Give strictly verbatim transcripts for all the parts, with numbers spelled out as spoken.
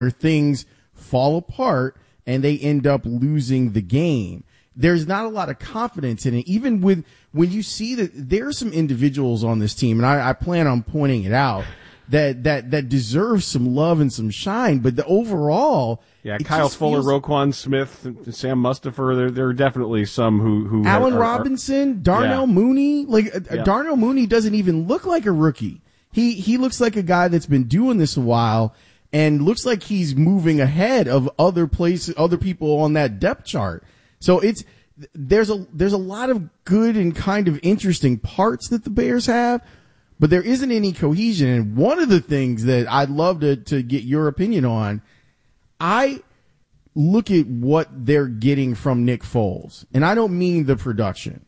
things fall apart and they end up losing the game. There's not a lot of confidence in it, even with when you see that there are some individuals on this team, and I, I plan on pointing it out, that, that, that deserve some love and some shine, but the overall. Yeah, Kyle Fuller, feels, Roquan Smith, Sam Mustipher, there, there are definitely some who, who Allen are, Robinson, are, Darnell yeah. Mooney, like yeah. Darnell Mooney doesn't even look like a rookie. He, he looks like a guy that's been doing this a while and looks like he's moving ahead of other places, other people on that depth chart. So it's, there's a, there's a lot of good and kind of interesting parts that the Bears have, but there isn't any cohesion. And one of the things that I'd love to, to get your opinion on, I look at what they're getting from Nick Foles, and I don't mean the production.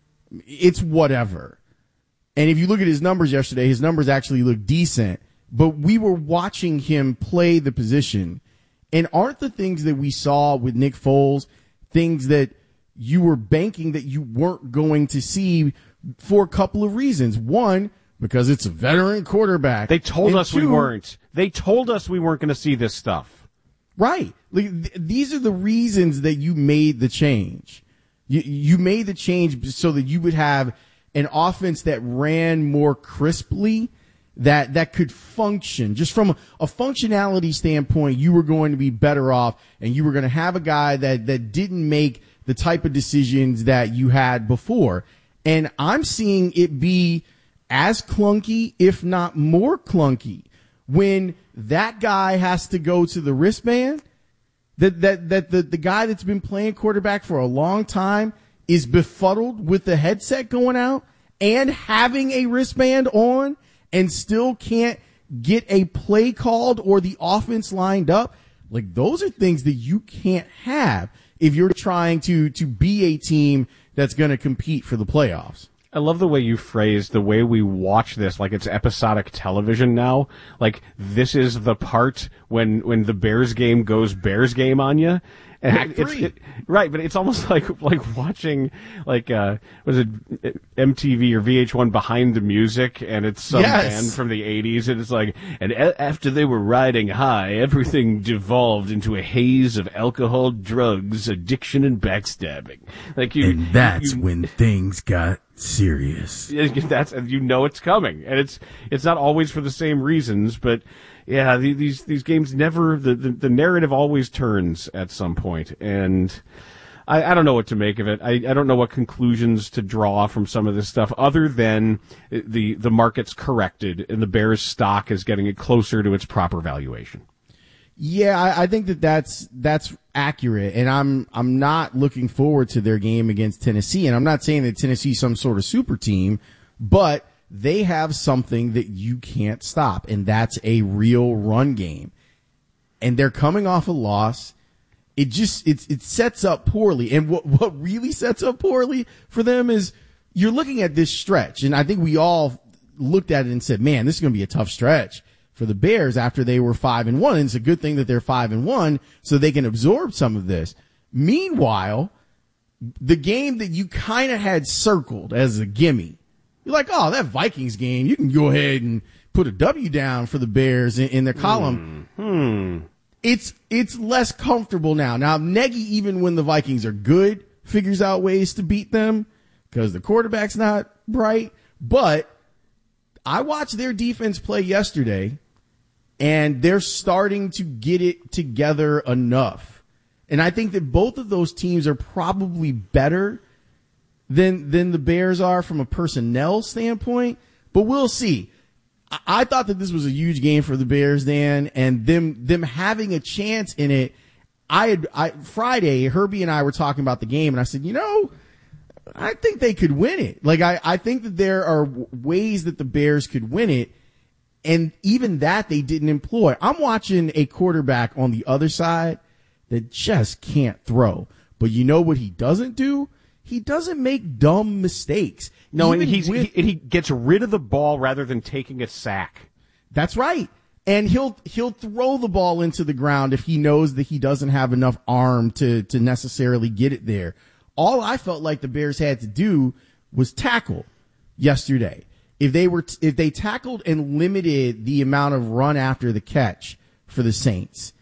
It's whatever. And if you look at his numbers yesterday, his numbers actually look decent, but we were watching him play the position. And aren't the things that we saw with Nick Foles things that you were banking that you weren't going to see for a couple of reasons? One, because it's a veteran quarterback. They told and us two, we weren't. They told us we weren't going to see this stuff. Right. Like, th- these are the reasons that you made the change. You, you made the change so that you would have an offense that ran more crisply, that, that could function. Just from a, a functionality standpoint, you were going to be better off, and you were going to have a guy that, that didn't make the type of decisions that you had before. And I'm seeing it be as clunky, if not more clunky, when that guy has to go to the wristband, that, that, that the, the guy that's been playing quarterback for a long time is befuddled with the headset going out and having a wristband on and still can't get a play called or the offense lined up. Like, those are things that you can't have if you're trying to, to be a team that's going to compete for the playoffs. I love the way you phrased the way we watch this, like it's episodic television now. Like, this is the part when, when the Bears game goes Bears game on you. And Act it's, three. it, right, but it's almost like like watching like uh was it M T V or V H one Behind the Music, and it's some Yes. band from the eighties, and it's like, and a- after they were riding high, everything devolved into a haze of alcohol, drugs, addiction, and backstabbing. Like you, and that's you, when things got serious. That's, and you know it's coming, and it's it's not always for the same reasons, but. Yeah, these these games never, the, the, the narrative always turns at some point, and I, I don't know what to make of it. I, I don't know what conclusions to draw from some of this stuff, other than the, the market's corrected and the Bears stock is getting it closer to its proper valuation. Yeah, I, I think that that's, that's accurate, and I'm, I'm not looking forward to their game against Tennessee, and I'm not saying that Tennessee's some sort of super team, but they have something that you can't stop, and that's a real run game. And they're coming off a loss. It just, it, it sets up poorly. And what, what really sets up poorly for them is you're looking at this stretch, and I think we all looked at it and said, man, this is going to be a tough stretch for the Bears after they were five and one. And it's a good thing that they're five and one so they can absorb some of this. Meanwhile, the game that you kind of had circled as a gimme, you're like, oh, that Vikings game, you can go ahead and put a W down for the Bears in, in their column. Hmm. It's, it's less comfortable now. Now, Nagy, even when the Vikings are good, figures out ways to beat them because the quarterback's not bright. But I watched their defense play yesterday, and they're starting to get it together enough. And I think that both of those teams are probably better than than the Bears are from a personnel standpoint, but we'll see. I, I thought that this was a huge game for the Bears, Dan, and them them having a chance in it. I had I Friday, Herbie and I were talking about the game, and I said, you know, I think they could win it. Like I I think that there are w- ways that the Bears could win it, and even that they didn't employ. I'm watching a quarterback on the other side that just can't throw, but you know what he doesn't do? He doesn't make dumb mistakes. No, and, Even he's, with, he, and he gets rid of the ball rather than taking a sack. That's right. And he'll, he'll throw the ball into the ground if he knows that he doesn't have enough arm to, to necessarily get it there. All I felt like the Bears had to do was tackle yesterday. If they were, t- if they tackled and limited the amount of run after the catch for the Saints,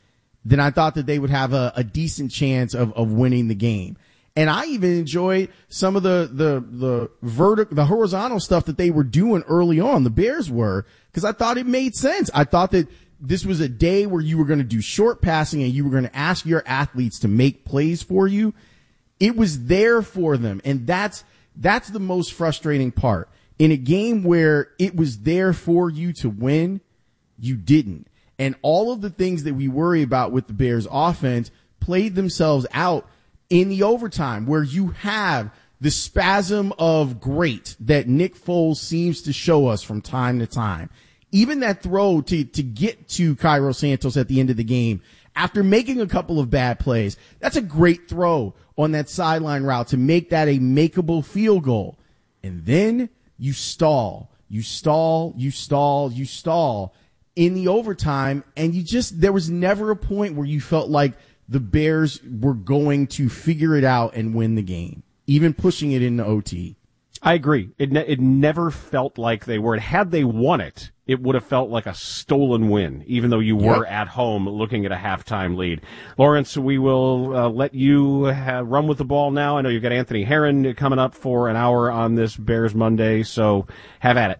then I thought that they would have a, a decent chance of, of winning the game. And I even enjoyed some of the, the, the vertical, the horizontal stuff that they were doing early on. The Bears were, because I thought it made sense. I thought that this was a day where you were going to do short passing and you were going to ask your athletes to make plays for you. It was there for them. And that's, that's the most frustrating part. In a game where it was there for you to win, you didn't. And all of the things that we worry about with the Bears offense played themselves out in the overtime, where you have the spasm of great that Nick Foles seems to show us from time to time. Even that throw to, to get to Cairo Santos at the end of the game after making a couple of bad plays, that's a great throw on that sideline route to make that a makeable field goal. And then you stall, you stall, you stall, you stall in the overtime. And you just, there was never a point where you felt like the Bears were going to figure it out and win the game, even pushing it into O T. I agree. It ne- it never felt like they were. Had they won it, it would have felt like a stolen win, even though you were yep. at home looking at a halftime lead. Lawrence, we will uh, let you have, run with the ball now. I know you've got Anthony Herron coming up for an hour on this Bears Monday, so have at it.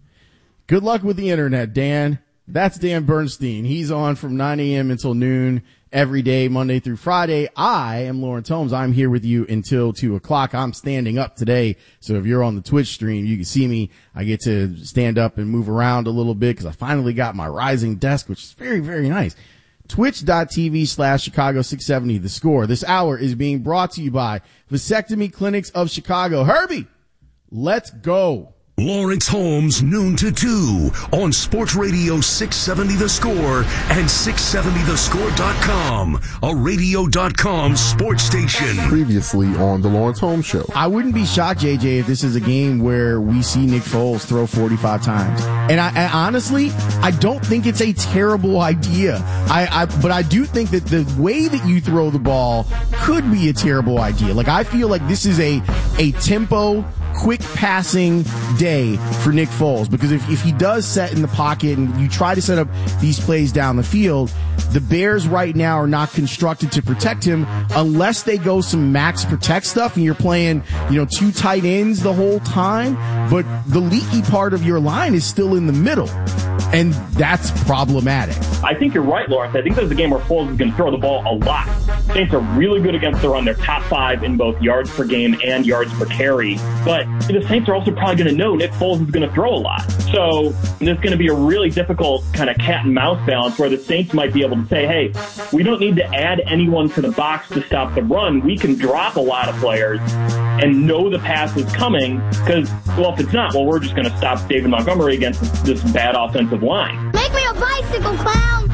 Good luck with the internet, Dan. That's Dan Bernstein. He's on from nine a.m. until noon every day, Monday through Friday. I am Lawrence Holmes. I'm here with you until two o'clock. I'm standing up today, so if you're on the Twitch stream, you can see me. I get to stand up and move around a little bit because I finally got my rising desk, which is very, very nice. Twitch.tv slash Chicago six seventy, The Score. This hour is being brought to you by Vasectomy Clinics of Chicago. Herbie, let's go. Lawrence Holmes, noon to two on Sports Radio six seventy The Score and six seventy the score dot com, a radio dot com sports station. Previously on the Lawrence Holmes Show. I wouldn't be shocked, J J, if this is a game where we see Nick Foles throw forty-five times. And I, I honestly, I don't think it's a terrible idea. I, I, but I do think that the way that you throw the ball could be a terrible idea. Like, I feel like this is a, a tempo, quick passing day for Nick Foles, because if, if he does set in the pocket and you try to set up these plays down the field, the Bears right now are not constructed to protect him unless they go some max protect stuff and you're playing, you know, two tight ends the whole time, but the leaky part of your line is still in the middle. And that's problematic. I think you're right, Lawrence. I think this is a game where Foles is going to throw the ball a lot. Saints are really good against the run. They're top five in both yards per game and yards per carry. But the Saints are also probably going to know Nick Foles is going to throw a lot. So there's going to be a really difficult kind of cat and mouse balance where the Saints might be able to say, hey, we don't need to add anyone to the box to stop the run. We can drop a lot of players and know the pass is coming because, well, if it's not, well, we're just going to stop David Montgomery against this bad offensive line. Make me a bicycle, clown!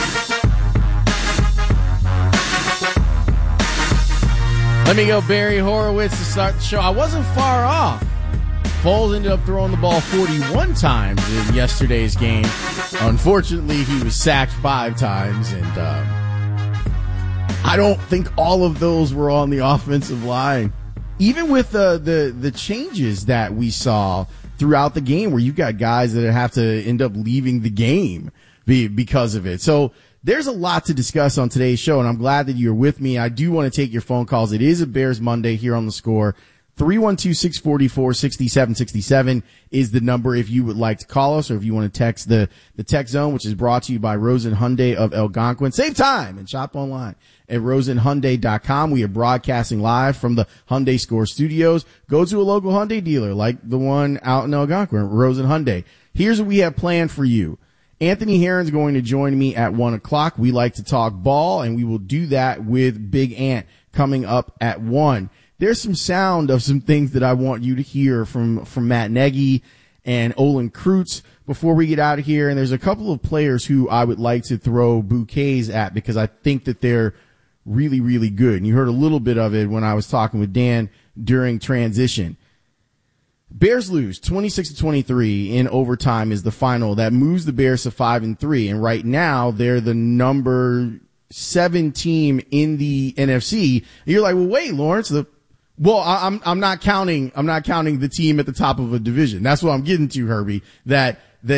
Let me go Barry Horowitz to start the show. I wasn't far off. Foles ended up throwing the ball forty-one times in yesterday's game. Unfortunately, he was sacked five times, and um, I don't think all of those were on the offensive line. Even with uh, the the changes that we saw throughout the game, where you got guys that have to end up leaving the game because of it. So there's a lot to discuss on today's show, and I'm glad that you're with me. I do want to take your phone calls. It is a Bears Monday here on The Score. three one two, six four four, six seven six seven is the number if you would like to call us, or if you want to text the, the text zone, which is brought to you by Rosen Hyundai of Algonquin. Save time and shop online at rosen hyundai dot com. We are broadcasting live from the Hyundai Score studios. Go to a local Hyundai dealer like the one out in Algonquin, Rosen Hyundai. Here's what we have planned for you. Anthony Herron's going to join me at one o'clock. We like to talk ball, and we will do that with Big Ant coming up at one. There's some sound of some things that I want you to hear from, from Matt Nagy and Olin Kreutz before we get out of here. And there's a couple of players who I would like to throw bouquets at because I think that they're really, really good. And you heard a little bit of it when I was talking with Dan during transition. Bears lose twenty-six to twenty-three in overtime is the final. That moves the Bears to five and three. And right now they're the number seven team in the N F C. And you're like, well, wait, Lawrence, the, well, I, I'm, I'm not counting, I'm not counting the team at the top of a division. That's what I'm getting to, Herbie, that, that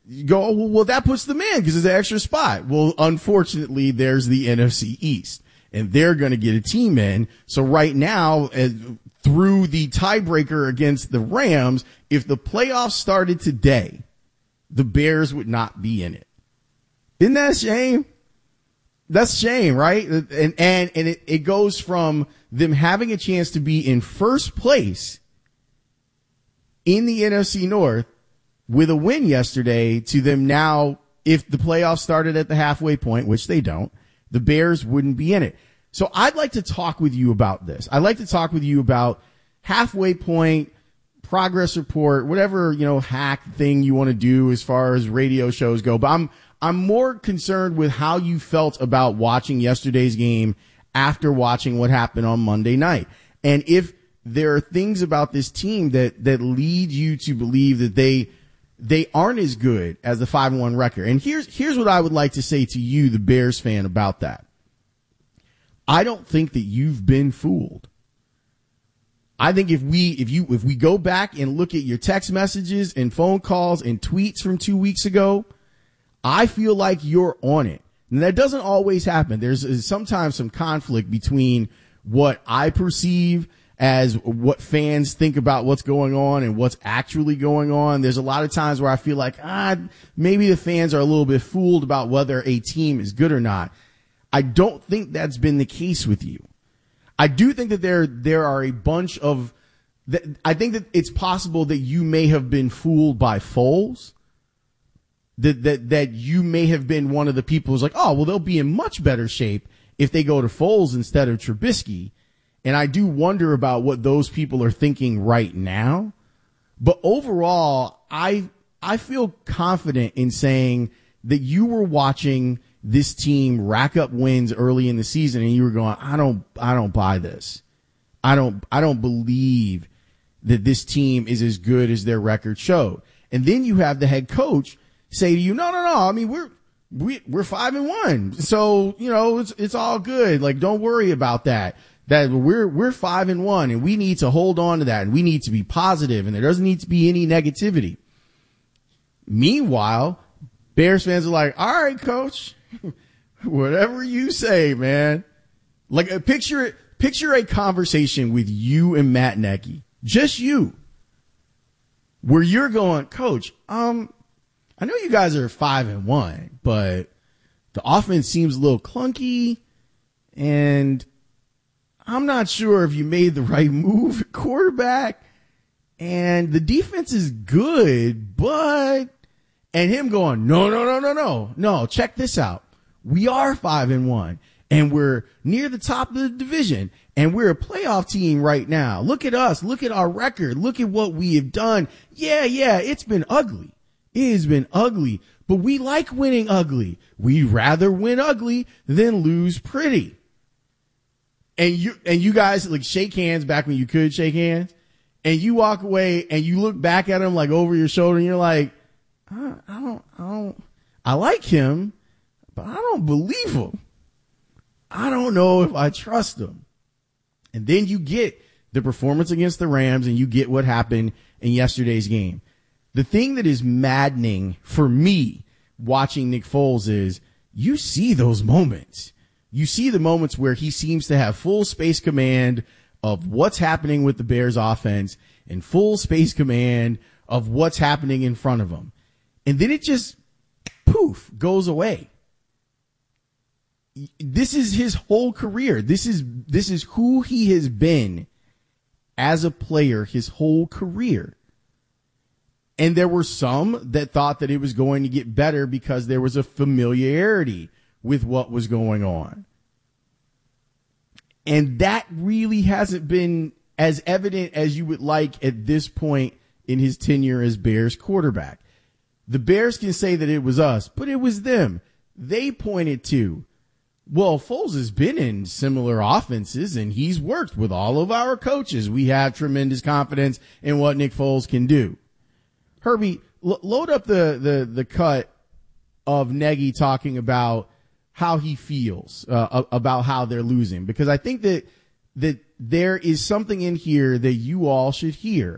You go, oh, well, that puts them in because it's an extra spot. Well, unfortunately, there's the N F C East, and they're going to get a team in. So right now, as, through the tiebreaker against the Rams, if the playoffs started today, the Bears would not be in it. Isn't that a shame? That's a shame, right? And, and, and it, it goes from them having a chance to be in first place in the N F C North with a win yesterday to them now, if the playoffs started at the halfway point, which they don't, the Bears wouldn't be in it. So I'd like to talk with you about this. I'd like to talk with you about halfway point, progress report, whatever, you know, hack thing you want to do as far as radio shows go. But I'm, I'm more concerned with how you felt about watching yesterday's game after watching what happened on Monday night. And if there are things about this team that, that lead you to believe that they, they aren't as good as the five and one record. And here's, here's what I would like to say to you, the Bears fan, about that. I don't think that you've been fooled. I think if we, if you, if we go back and look at your text messages and phone calls and tweets from two weeks ago, I feel like you're on it. And that doesn't always happen. There's sometimes some conflict between what I perceive as what fans think about what's going on and what's actually going on. There's a lot of times where I feel like, ah, maybe the fans are a little bit fooled about whether a team is good or not. I don't think that's been the case with you. I do think that there, there are a bunch of, that I think that it's possible that you may have been fooled by Foles. That, that, that you may have been one of the people who's like, oh, well, they'll be in much better shape if they go to Foles instead of Trubisky. And I do wonder about what those people are thinking right now. But overall, I, I feel confident in saying that you were watching this team rack up wins early in the season and you were going, I don't, I don't buy this. I don't, I don't believe that this team is as good as their record showed. And then you have the head coach say to you, no, no, no. I mean, we're, we, we're five and one. So, you know, it's, it's all good. Like, don't worry about that. That we're, we're five and one and we need to hold on to that and we need to be positive and there doesn't need to be any negativity. Meanwhile, Bears fans are like, all right, coach, whatever you say, man. Like, a picture, picture a conversation with you and Matt Nagy, just you, where you're going, coach, um, I know you guys are five and one, but the offense seems a little clunky and I'm not sure if you made the right move at quarterback and the defense is good, but, and him going, no, no, no, no, no, no, check this out. We are five and one and we're near the top of the division and we're a playoff team right now. Look at us. Look at our record. Look at what we have done. Yeah, yeah, it's been ugly. It has been ugly, but we like winning ugly. We'd rather win ugly than lose pretty. And you, and you guys like shake hands back when you could shake hands and you walk away and you look back at him like over your shoulder and you're like, I, I don't, I don't, I like him, but I don't believe him. I don't know if I trust him. And then you get the performance against the Rams and you get what happened in yesterday's game. The thing that is maddening for me watching Nick Foles is you see those moments. You see the moments where he seems to have full space command of what's happening with the Bears offense and full space command of what's happening in front of him. And then it just poof goes away. This is his whole career. This is, this is who he has been as a player his whole career. And there were some that thought that it was going to get better because there was a familiarity with what was going on. And that really hasn't been as evident as you would like at this point in his tenure as Bears quarterback. The Bears can say that it was us, but it was them. They pointed to, well, Foles has been in similar offenses and he's worked with all of our coaches. We have tremendous confidence in what Nick Foles can do. Herbie, lo- load up the, the, the cut of Nagy talking about how he feels, uh, about how they're losing, because I think that, that there is something in here that you all should hear.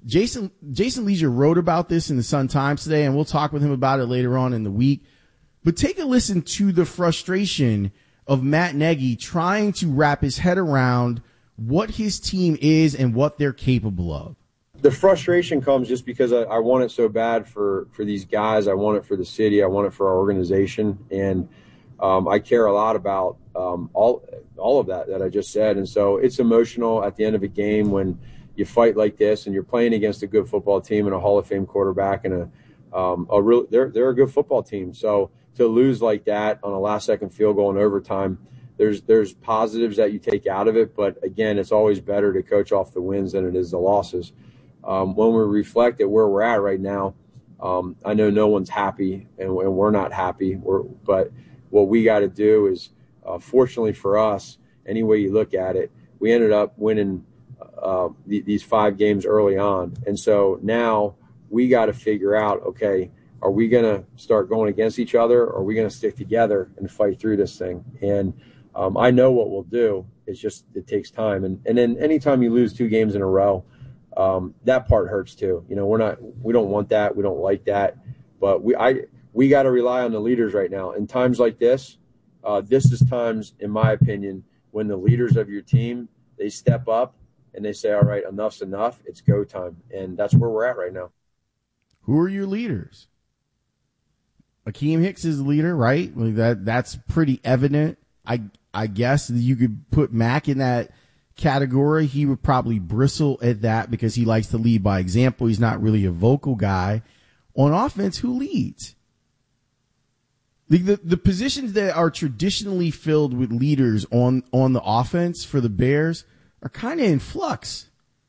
Jason, Jason Leisure wrote about this in the Sun-Times today, and we'll talk with him about it later on in the week. But take a listen to the frustration of Matt Nagy trying to wrap his head around what his team is and what they're capable of. The frustration comes just because I, I want it so bad for, for these guys. I want it for the city. I want it for our organization. And um, I care a lot about um, all all of that that I just said. And so it's emotional at the end of a game when you fight like this and you're playing against a good football team and a Hall of Fame quarterback and a um, a real they're they're a good football team. So to lose like that on a last second field goal in overtime, there's there's positives that you take out of it. But again, it's always better to coach off the wins than it is the losses. Um, when we reflect at where we're at right now, um, I know no one's happy and, and we're not happy. We're, but what we got to do is, uh, fortunately for us, any way you look at it, we ended up winning uh, th- these five games early on. And so now we got to figure out, okay, are we going to start going against each other or are we going to stick together and fight through this thing? And um, I know what we'll do. It's just it takes time. And, and then anytime you lose two games in a row, Um, that part hurts too. You know, we're not, we don't want that. We don't like that, but we, I, we got to rely on the leaders right now. In times like this, uh, this is times, in my opinion, when the leaders of your team, they step up and they say, all right, enough's enough. It's go time. And that's where we're at right now. Who are your leaders? Akeem Hicks is the leader, right? Like that, that's pretty evident. I, I guess you could put Mac in that category. He would probably bristle at that because he likes to lead by example. He's not really a vocal guy. On offense, who leads? The, the, the positions that are traditionally filled with leaders on, on the offense for the Bears are kind of in flux.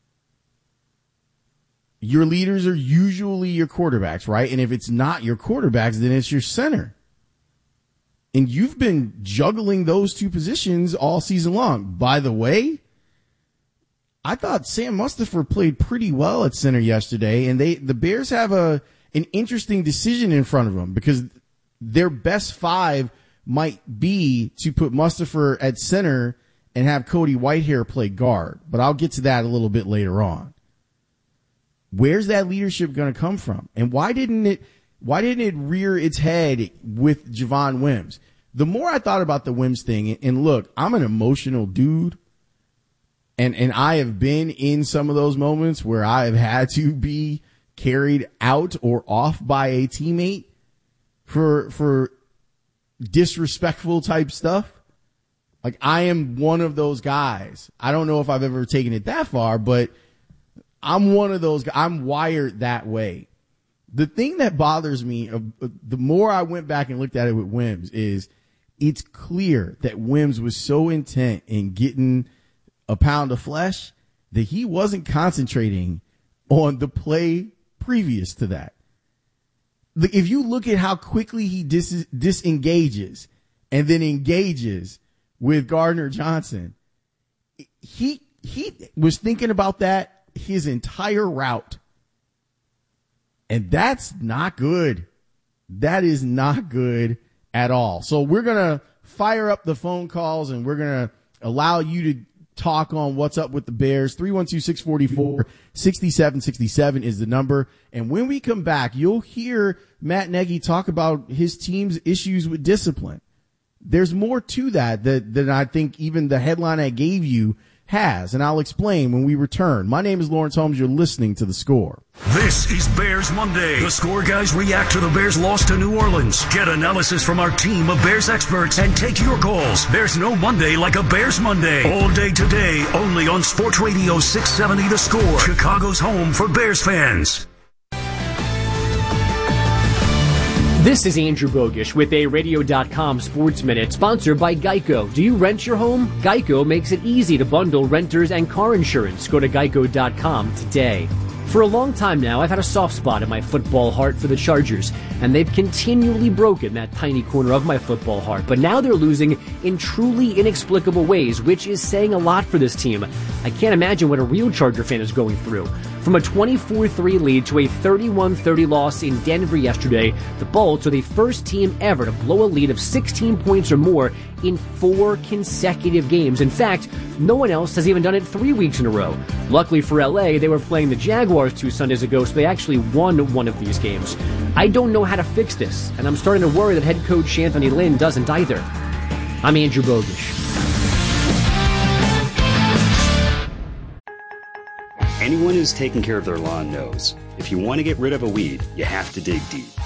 Your leaders are usually your quarterbacks, right? And if it's not your quarterbacks, then it's your center. And you've been juggling those two positions all season long. By the way, I thought Sam Mustipher played pretty well at center yesterday, and they the Bears have a an interesting decision in front of them because their best five might be to put Mustipher at center and have Cody Whitehair play guard. But I'll get to that a little bit later on. Where's that leadership going to come from? And why didn't it why didn't it rear its head with Javon Wims? The more I thought about the Wims thing, and look, I'm an emotional dude. And, and I have been in some of those moments where I have had to be carried out or off by a teammate for, for disrespectful type stuff. Like I am one of those guys. I don't know if I've ever taken it that far, but I'm one of those guys. I'm wired that way. The thing that bothers me, uh, the more I went back and looked at it with Wims, is it's clear that Wims was so intent in getting a pound of flesh that he wasn't concentrating on the play previous to that. If you look at how quickly he dis- disengages and then engages with Gardner Johnson, he, he was thinking about that his entire route. And that's not good. That is not good at all. So we're going to fire up the phone calls and we're going to allow you to talk on what's up with the Bears. three one two, six four four, six seven six seven is the number. And when we come back, you'll hear Matt Nagy talk about his team's issues with discipline. There's more to that that, than I think even the headline I gave you has, and I'll explain when we return. My name is Lawrence Holmes. You're listening to The Score. This is Bears Monday. The Score guys react to the Bears' loss to New Orleans. Get analysis from our team of Bears experts and take your calls. There's no Monday like a Bears Monday. All day today, only on Sports Radio six seventy The Score, Chicago's home for Bears fans. This is Andrew Bogish with a Radio dot com Sports Minute, sponsored by Geico. Do you rent your home? Geico makes it easy to bundle renters and car insurance. Go to geico dot com today. For a long time now, I've had a soft spot in my football heart for the Chargers, and they've continually broken that tiny corner of my football heart. But now they're losing in truly inexplicable ways, which is saying a lot for this team. I can't imagine what a real Charger fan is going through. From a twenty-four three lead to a thirty-one thirty loss in Denver yesterday, the Bolts are the first team ever to blow a lead of sixteen points or more in four consecutive games. In fact, no one else has even done it three weeks in a row. Luckily for L A, they were playing the Jaguars Jaguars two Sundays ago, so they actually won one of these games. I don't know how to fix this, and I'm starting to worry that head coach Anthony Lynn doesn't either. I'm Andrew Bogish. Anyone who's taking care of their lawn knows, if you want to get rid of a weed, you have to dig deep.